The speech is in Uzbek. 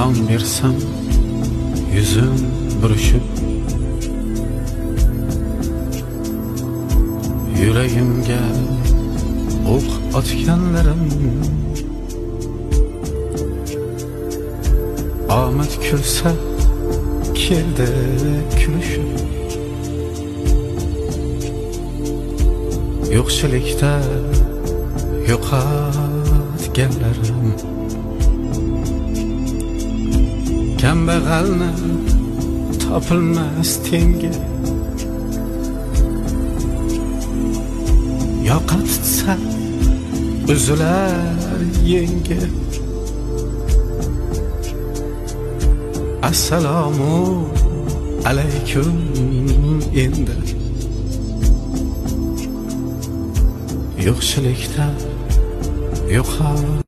salom bersam yuzim burishib, yuragimga o'q otganlarim omad kulsa keldi kulishib, yo'qchilikda yo'qotganlarim kambag'alni topilmas tengi yo'qotsa uzilar yengi. Assalomu alaykum endi yo'qchilikda yo'qotganlarim.